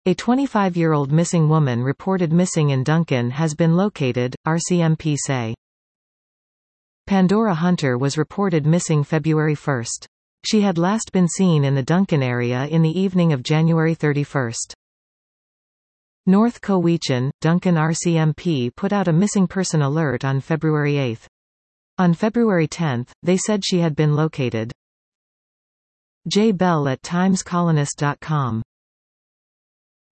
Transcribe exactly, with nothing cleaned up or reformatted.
A twenty-five-year-old missing woman reported missing in Duncan has been located, R C M P say. Pandora Hunter was reported missing February first. She had last been seen in the Duncan area in the evening of January thirty-first. North Cowichan, Duncan R C M P put out a missing person alert on February eighth. On February tenth, they said she had been located. J. Bell at times colonist dot com